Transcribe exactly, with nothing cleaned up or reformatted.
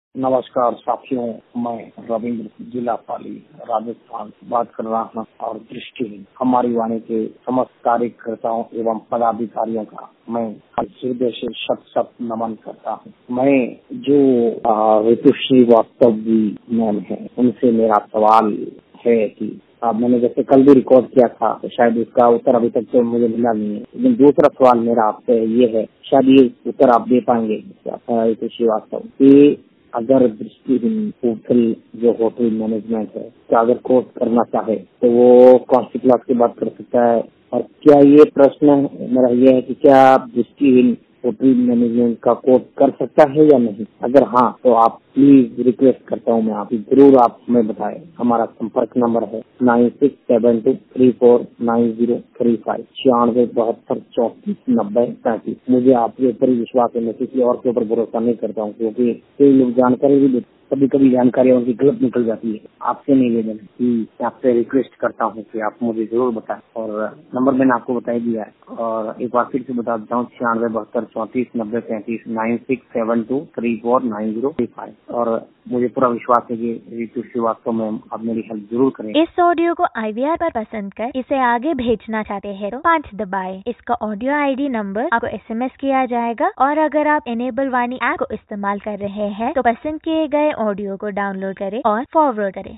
नमस्कार साथियों, मैं रविंद्र जिला पाली राजस्थान बात कर रहा हूँ और दृष्टिहीन हमारी वाणी के समस्त कार्यकर्ताओं एवं पदाधिकारियों का मैं हृदय से शत शत नमन करता हूँ। मैं जो ऋतुश्री वास्तव जी मैम है उनसे मेरा सवाल है कि अब मैंने जैसे कल भी रिकॉर्ड किया था तो शायद उसका उत्तर अभी तक तो मुझे मिला नहीं है, लेकिन दूसरा सवाल मेरा आपसे ये है, शायद ये उत्तर आप दे पाएंगे ऋतुश्री वास्तव कि अगर दृष्टिहीन होटल जो होटल मैनेजमेंट है क्या अगर कोर्स करना चाहे तो वो कौन सी क्लास की बात कर सकता है, और क्या ये प्रश्न मेरा ये है कि क्या दृष्टिहीन होटल मैनेजमेंट का कोर्स कर सकता है या नहीं? अगर हाँ तो आप प्लीज रिक्वेस्ट करता हूँ मैं आप जरूर आप हमें बताएं। हमारा संपर्क नंबर है nine six seven two three four nine zero three five छियानवे बहत्तर चौतीस नब्बे पैंतीस। मुझे आपके ऊपर ही विश्वास है, मैं किसी और के ऊपर भरोसा नहीं करता हूँ क्योंकि कई लोग जानकारी भी कभी कभी जानकारी उनकी गलत निकल जाती है। आपसे नहीं लेना कि आपसे रिक्वेस्ट करता हूँ कि आप मुझे जरूर बताएं, और नंबर मैंने आपको बता ही दिया है और एक बार फिर से बता देता हूँ छियानवे बहत्तर चौंतीस नब्बे पैंतीस nine six seven two three four nine zero three five. और मुझे पूरा विश्वास है कि ऋतु श्रीवास्तव में आप मेरी हेल्प जरूर करें। इस ऑडियो को आई वी आर पर पसंद कर इसे आगे भेजना चाहते हैं तो पाँच दबाएं। इसका ऑडियो आई डी नंबर आपको एस एम एस किया जाएगा, और अगर आप इनेबल वाणी ऐप को इस्तेमाल कर रहे हैं तो पसंद किए गए ऑडियो को डाउनलोड करें और फॉरवर्ड करें।